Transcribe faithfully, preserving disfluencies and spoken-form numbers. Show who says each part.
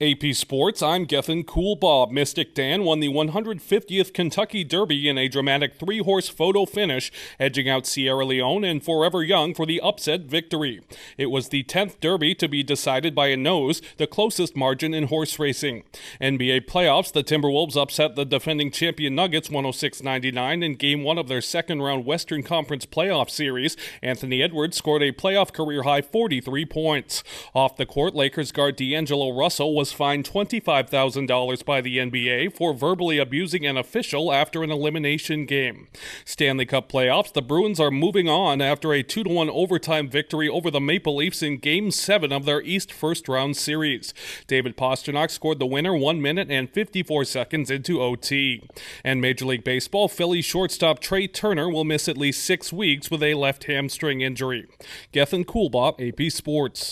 Speaker 1: A P Sports, I'm Gethin Coolbob. Mystic Dan won the one hundred fiftieth Kentucky Derby in a dramatic three-horse photo finish, edging out Sierra Leone and Forever Young for the upset victory. It was the tenth Derby to be decided by a nose, the closest margin in horse racing. N B A playoffs, the Timberwolves upset the defending champion Nuggets one oh six ninety-nine in Game one of their second-round Western Conference playoff series. Anthony Edwards scored a playoff career-high forty-three points. Off the court, Lakers guard D'Angelo Russell was fined twenty-five thousand dollars by the N B A for verbally abusing an official after an elimination game. Stanley Cup playoffs, the Bruins are moving on after a two to one overtime victory over the Maple Leafs in Game seven of their East first-round series. David Pastrnak scored the winner one minute and fifty-four seconds into O T. And Major League Baseball, Phillies shortstop Trey Turner will miss at least six weeks with a left hamstring injury. Gethin Coolbob, A P Sports.